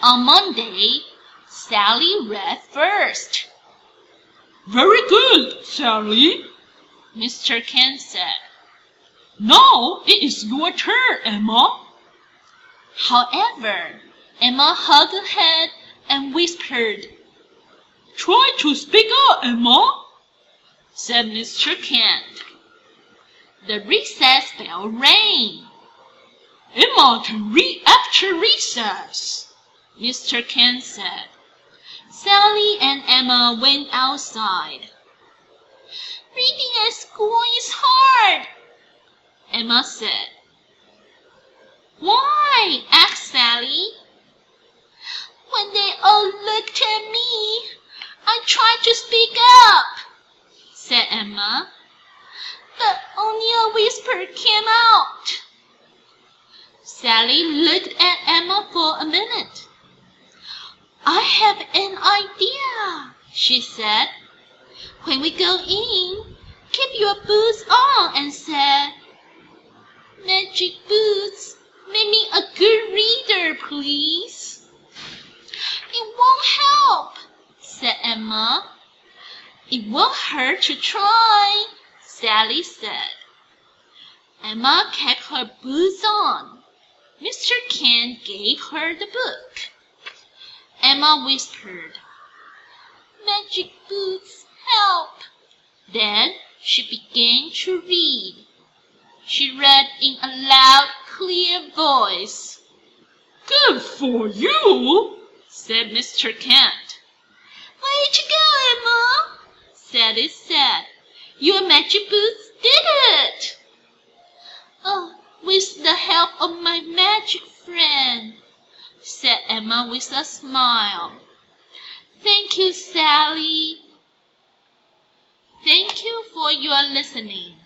On Monday, Sally read first. "Very good, Sally," Mr. Ken said. "Now it is your turn, Emma." However, Emma hugged her head and whispered. "Try to speak up, Emma," said Mr. Kent. The recess bell rang. "Emma can read after recess," Mr. Kent said. Sally and Emma went outside. "Reading at school is hard," Emma said. "Why?" asked Sally. "When they all looked at me, I tried to speak up," said Emma, "but only a whisper came out." Sally looked at Emma for a minute. "I have an idea," she said. "When we go in, keep your boots on and say, 'Magic boots, make me a good reader, please.'" "It won't help," said Emma. "It won't hurt to try," Sally said. Emma kept her boots on. Mr. Kent gave her the book. Emma whispered, "Magic boots, help." Then she began to read. She read in a loud, clear voice. "Good for you," said Mr. Kent. "Way to go, Emma," Sally said. "Your magic boots did it." "Oh, with the help of my magic friend," said Emma with a smile. "Thank you, Sally." Thank you for your listening.